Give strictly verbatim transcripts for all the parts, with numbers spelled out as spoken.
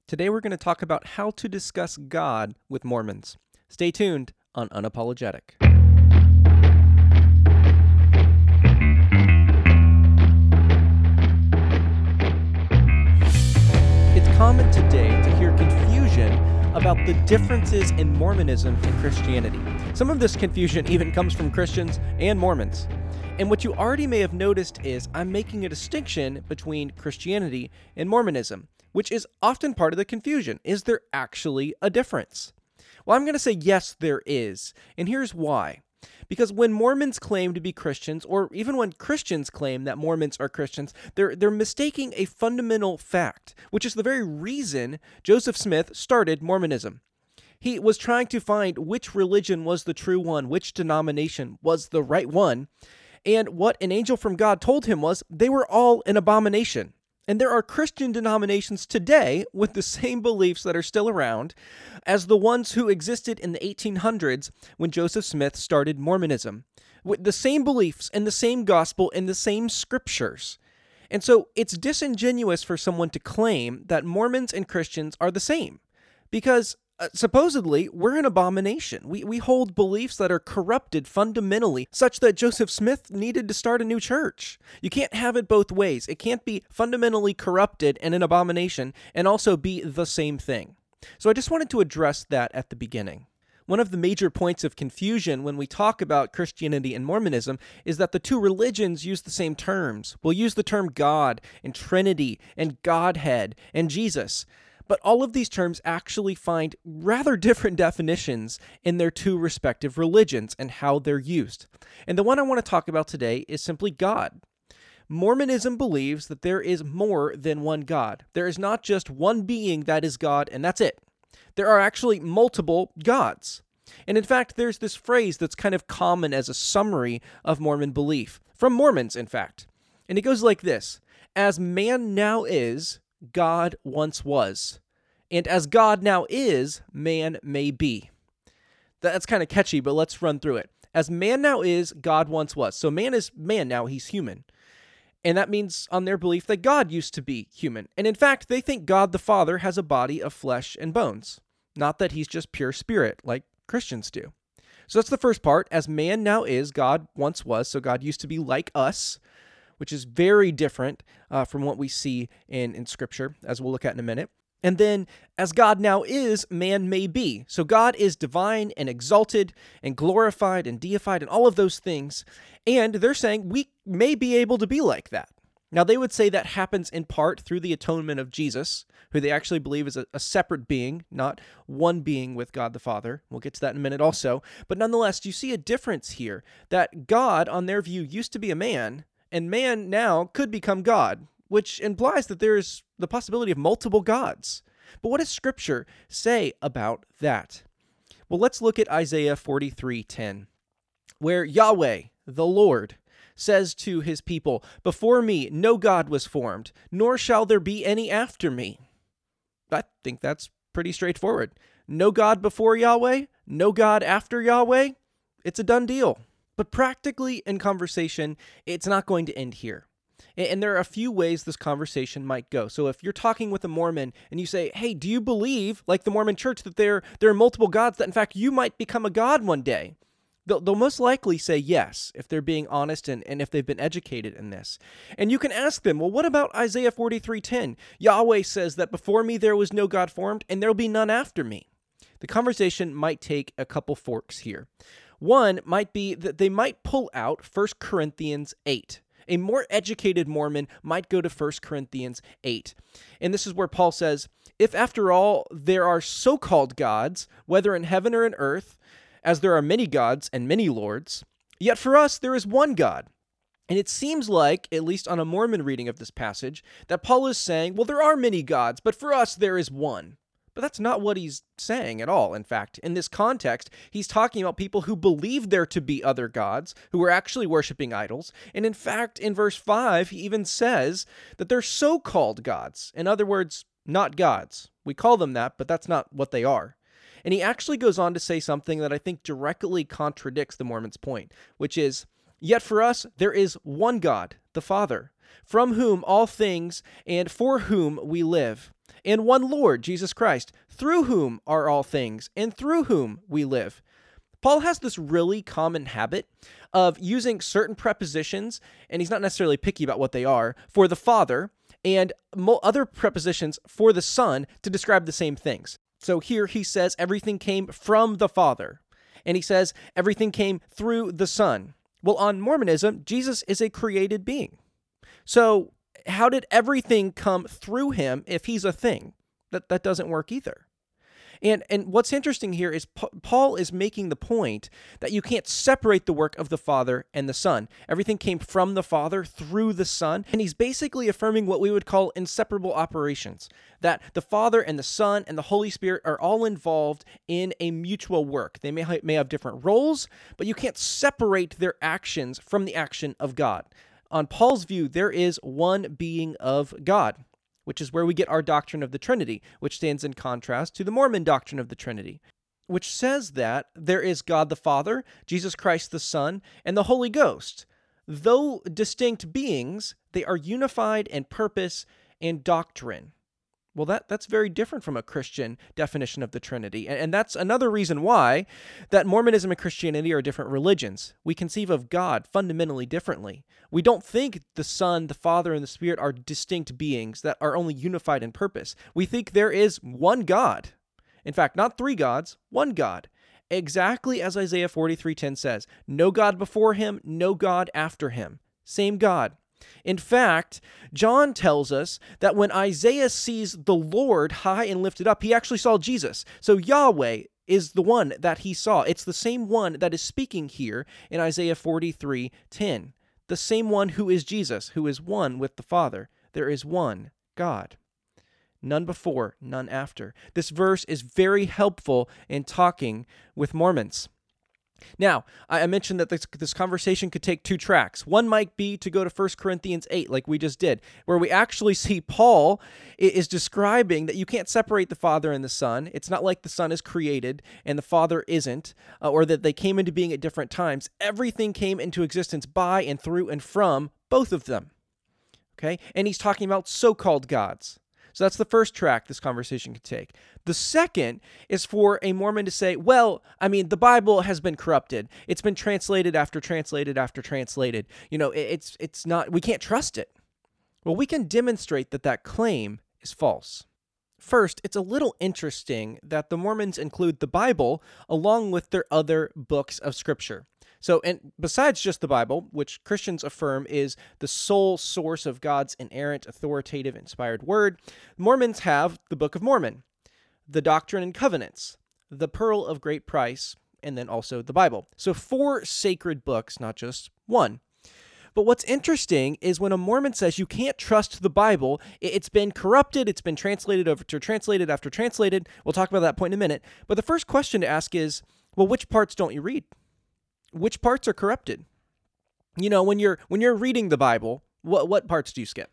Today we're going to talk about how to discuss God with Mormons. Stay tuned on Unapologetic. It's common today to hear confusion about the differences in Mormonism and Christianity. Some of this confusion even comes from Christians and Mormons. And what you already may have noticed is I'm making a distinction between Christianity and Mormonism, which is often part of the confusion. Is there actually a difference? Well, I'm going to say yes, there is. And here's why. Because when Mormons claim to be Christians, or even when Christians claim that Mormons are Christians, they're, they're mistaking a fundamental fact, which is the very reason Joseph Smith started Mormonism. He was trying to find which religion was the true one, which denomination was the right one, and what an angel from God told him was they were all an abomination. And there are Christian denominations today with the same beliefs that are still around as the ones who existed in the eighteen hundreds when Joseph Smith started Mormonism, with the same beliefs and the same gospel and the same scriptures. And so it's disingenuous for someone to claim that Mormons and Christians are the same, because Uh, supposedly, we're an abomination. We we hold beliefs that are corrupted fundamentally, such that Joseph Smith needed to start a new church. You can't have it both ways. It can't be fundamentally corrupted and an abomination, and also be the same thing. So I just wanted to address that at the beginning. One of the major points of confusion when we talk about Christianity and Mormonism is that the two religions use the same terms. We'll use the term God and Trinity and Godhead and Jesus. But all of these terms actually find rather different definitions in their two respective religions and how they're used. And the one I want to talk about today is simply God. Mormonism believes that there is more than one God. There is not just one being that is God, and that's it. There are actually multiple gods. And in fact, there's this phrase that's kind of common as a summary of Mormon belief, from Mormons, in fact. And it goes like this: as man now is, God once was, and as God now is, man may be. That's kind of catchy, but let's run through it. As man now is, God once was. So man is man now, he's human. And that means on their belief that God used to be human. And in fact, they think God the Father has a body of flesh and bones, not that he's just pure spirit like Christians do. So that's the first part. As man now is, God once was. So God used to be like us, which is very different uh, from what we see in, in Scripture, as we'll look at in a minute. And then, as God now is, man may be. So God is divine and exalted and glorified and deified and all of those things. And they're saying we may be able to be like that. Now, they would say that happens in part through the atonement of Jesus, who they actually believe is a, a separate being, not one being with God the Father. We'll get to that in a minute also. But nonetheless, you see a difference here, that God, on their view, used to be a man, and man now could become God, which implies that there is the possibility of multiple gods. But what does Scripture say about that? Well, let's look at Isaiah forty-three ten, where Yahweh, the Lord, says to his people, "Before me no God was formed, nor shall there be any after me." I think that's pretty straightforward. No God before Yahweh, no God after Yahweh. It's a done deal. But practically in conversation, it's not going to end here. And there are a few ways this conversation might go. So if you're talking with a Mormon and you say, hey, do you believe, like the Mormon church, that there, there are multiple gods, that in fact you might become a god one day? They'll, they'll most likely say yes, if they're being honest and, and if they've been educated in this. And you can ask them, well, what about Isaiah forty-three ten? Yahweh says that before me there was no God formed, and there will be none after me. The conversation might take a couple forks here. One might be that they might pull out First Corinthians eight. A more educated Mormon might go to First Corinthians eight. And this is where Paul says, if after all there are so-called gods, whether in heaven or in earth, as there are many gods and many lords, yet for us there is one God. And it seems like, at least on a Mormon reading of this passage, that Paul is saying, well, there are many gods, but for us there is one. But that's not what he's saying at all. In fact, in this context, he's talking about people who believe there to be other gods, who are actually worshiping idols. And in fact, in verse five, he even says that they're so-called gods. In other words, not gods. We call them that, but that's not what they are. And he actually goes on to say something that I think directly contradicts the Mormon's point, which is, yet for us, there is one God, the Father, from whom all things and for whom we live. and one Lord, Jesus Christ, through whom are all things, and through whom we live. Paul has this really common habit of using certain prepositions, and he's not necessarily picky about what they are, for the Father, and mo- other prepositions for the Son to describe the same things. So here he says everything came from the Father, and he says everything came through the Son. Well, on Mormonism, Jesus is a created being. So how did everything come through him if he's a thing? That that doesn't work either. And and what's interesting here is Pa- Paul is making the point that you can't separate the work of the Father and the Son. Everything came from the Father through the Son, and he's basically affirming what we would call inseparable operations, that the Father and the Son and the Holy Spirit are all involved in a mutual work. They may, ha- may have different roles, but you can't separate their actions from the action of God. On Paul's view, there is one being of God, which is where we get our doctrine of the Trinity, which stands in contrast to the Mormon doctrine of the Trinity, which says that there is God the Father, Jesus Christ the Son, and the Holy Ghost. Though distinct beings, they are unified in purpose and doctrine. Well, that, that's very different from a Christian definition of the Trinity. And, and that's another reason why that Mormonism and Christianity are different religions. We conceive of God fundamentally differently. We don't think the Son, the Father, and the Spirit are distinct beings that are only unified in purpose. We think there is one God. In fact, not three gods, one God. Exactly as Isaiah forty-three ten says, no God before him, no God after him. Same God. In fact, John tells us that when Isaiah sees the Lord high and lifted up, he actually saw Jesus. So Yahweh is the one that he saw. It's the same one that is speaking here in Isaiah forty-three ten. The same one who is Jesus, who is one with the Father. There is one God. None before, none after. This verse is very helpful in talking with Mormons. Now, I mentioned that this, this conversation could take two tracks. One might be to go to First Corinthians eight, like we just did, where we actually see Paul is describing that you can't separate the Father and the Son. It's not like the Son is created and the Father isn't, uh, or that they came into being at different times. Everything came into existence by and through and from both of them. Okay? And he's talking about so-called gods. So that's the first track this conversation could take. The second is for a Mormon to say, well, I mean, the Bible has been corrupted. It's been translated after translated after translated. You know, it's it's not, we can't trust it. Well, we can demonstrate that that claim is false. First, it's a little interesting that the Mormons include the Bible along with their other books of Scripture. So, and besides just the Bible, which Christians affirm is the sole source of God's inerrant, authoritative, inspired word, Mormons have the Book of Mormon, the Doctrine and Covenants, the Pearl of Great Price, and then also the Bible. So four sacred books, not just one. But what's interesting is when a Mormon says you can't trust the Bible, it's been corrupted, it's been translated over to translated after translated. We'll talk about that point in a minute. But the first question to ask is, well, which parts don't you read? Which parts are corrupted? You know, when you're when you're reading the Bible, what what parts do you skip?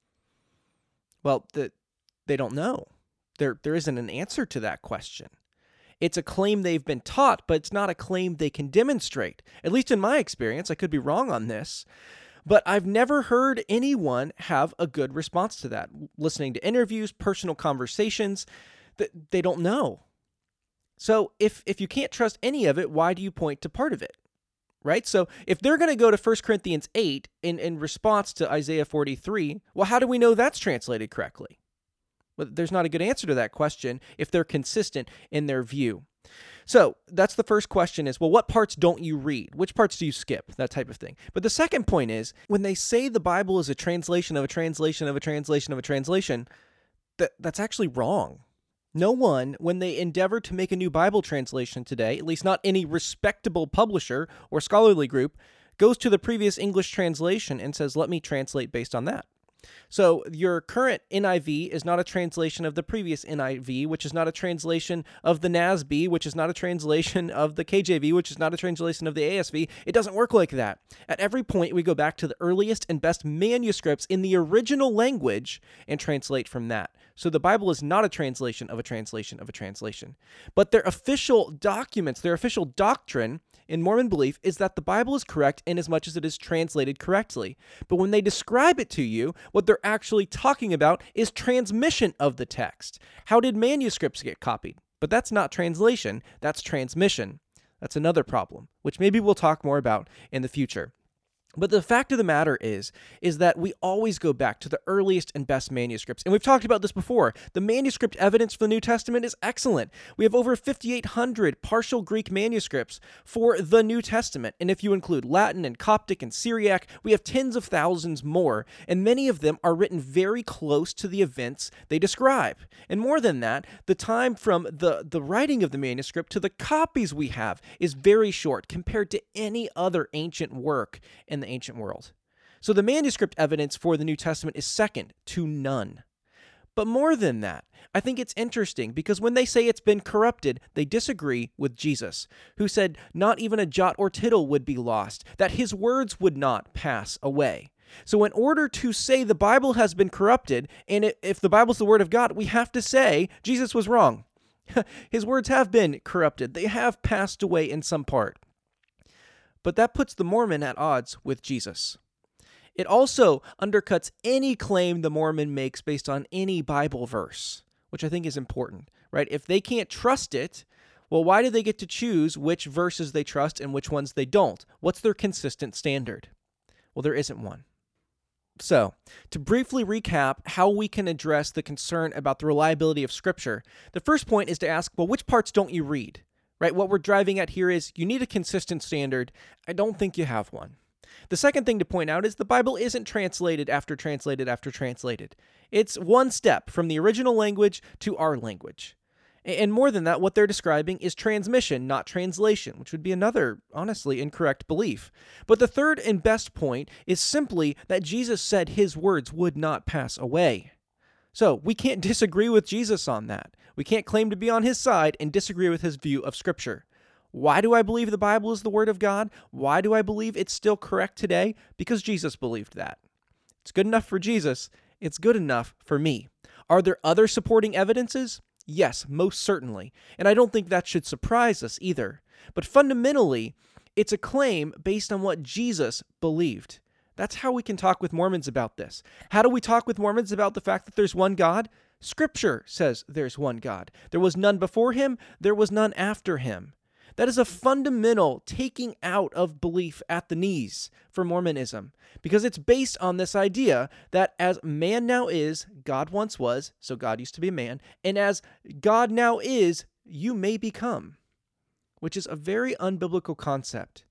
Well, the, they don't know. There there isn't an answer to that question. It's a claim they've been taught, but it's not a claim they can demonstrate. At least in my experience, I could be wrong on this, but I've never heard anyone have a good response to that. Listening to interviews, personal conversations, that they don't know. So if if you can't trust any of it, why do you point to part of it? Right? So if they're going to go to First Corinthians eight in, in response to Isaiah forty-three, well, how do we know that's translated correctly? Well, there's not a good answer to that question if they're consistent in their view. So that's the first question is, well, what parts don't you read? Which parts do you skip? That type of thing. But the second point is, when they say the Bible is a translation of a translation of a translation of a translation, that, that's actually wrong. No one, when they endeavor to make a new Bible translation today, at least not any respectable publisher or scholarly group, goes to the previous English translation and says, let me translate based on that. So your current N I V is not a translation of the previous N I V, which is not a translation of the N A S B, which is not a translation of the K J V, which is not a translation of the A S V. It doesn't work like that. At every point, we go back to the earliest and best manuscripts in the original language and translate from that. So the Bible is not a translation of a translation of a translation. But their official documents, their official doctrine in Mormon belief is that the Bible is correct in as much as it is translated correctly. But when they describe it to you, what they're actually talking about is transmission of the text. How did manuscripts get copied? But that's not translation, that's transmission. That's another problem, which maybe we'll talk more about in the future. But the fact of the matter is, is that we always go back to the earliest and best manuscripts. And we've talked about this before. The manuscript evidence for the New Testament is excellent. We have over fifty-eight hundred partial Greek manuscripts for the New Testament. And if you include Latin and Coptic and Syriac, we have tens of thousands more. And many of them are written very close to the events they describe. And more than that, the time from the, the writing of the manuscript to the copies we have is very short compared to any other ancient work in the ancient world. So the manuscript evidence for the New Testament is second to none. But more than that, I think it's interesting because when they say it's been corrupted, they disagree with Jesus, who said not even a jot or tittle would be lost, that his words would not pass away. So in order to say the Bible has been corrupted, and if the Bible's the word of God, we have to say Jesus was wrong. His words have been corrupted. They have passed away in some part. But that puts the Mormon at odds with Jesus. It also undercuts any claim the Mormon makes based on any Bible verse, which I think is important, right? If they can't trust it, well, why do they get to choose which verses they trust and which ones they don't? What's their consistent standard? Well, there isn't one. So, to briefly recap how we can address the concern about the reliability of Scripture, the first point is to ask, well, which parts don't you read? Right? What we're driving at here is you need a consistent standard. I don't think you have one. The second thing to point out is the Bible isn't translated after translated after translated. It's one step from the original language to our language. And more than that, what they're describing is transmission, not translation, which would be another, honestly, incorrect belief. But the third and best point is simply that Jesus said his words would not pass away. So we can't disagree with Jesus on that. We can't claim to be on his side and disagree with his view of Scripture. Why do I believe the Bible is the Word of God? Why do I believe it's still correct today? Because Jesus believed that. It's good enough for Jesus. It's good enough for me. Are there other supporting evidences? Yes, most certainly. And I don't think that should surprise us either. But fundamentally, it's a claim based on what Jesus believed. That's how we can talk with Mormons about this. How do we talk with Mormons about the fact that there's one God? Scripture says there's one God. There was none before him, there was none after him. That is a fundamental taking out of belief at the knees for Mormonism, because it's based on this idea that as man now is, God once was, so God used to be a man, and as God now is, you may become, which is a very unbiblical concept.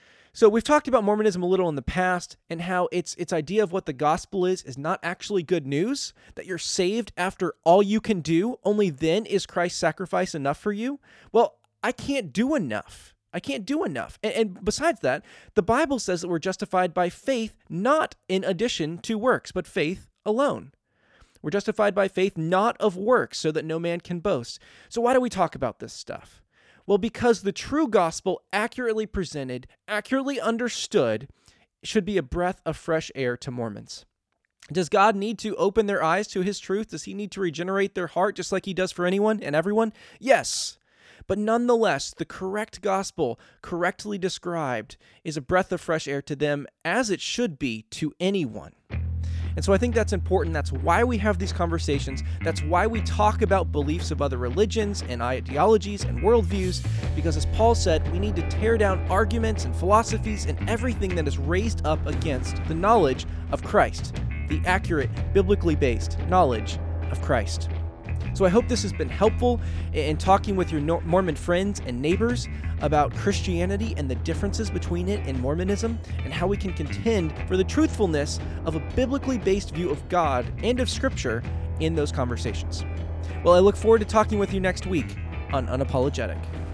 So we've talked about Mormonism a little in the past and how its its idea of what the gospel is is not actually good news, that you're saved after all you can do, only then is Christ's sacrifice enough for you. Well, I can't do enough. I can't do enough. And, and besides that, the Bible says that we're justified by faith, not in addition to works, but faith alone. We're justified by faith, not of works, so that no man can boast. So why do we talk about this stuff? Well, because the true gospel, accurately presented, accurately understood, should be a breath of fresh air to Mormons. Does God need to open their eyes to his truth? Does he need to regenerate their heart just like he does for anyone and everyone? Yes. But nonetheless, the correct gospel, correctly described, is a breath of fresh air to them, as it should be to anyone. And so I think that's important. That's why we have these conversations. That's why we talk about beliefs of other religions and ideologies and worldviews, because as Paul said, we need to tear down arguments and philosophies and everything that is raised up against the knowledge of Christ, the accurate, biblically based knowledge of Christ. So I hope this has been helpful in talking with your Mormon friends and neighbors about Christianity and the differences between it and Mormonism, and how we can contend for the truthfulness of a biblically based view of God and of Scripture in those conversations. Well, I look forward to talking with you next week on Unapologetic.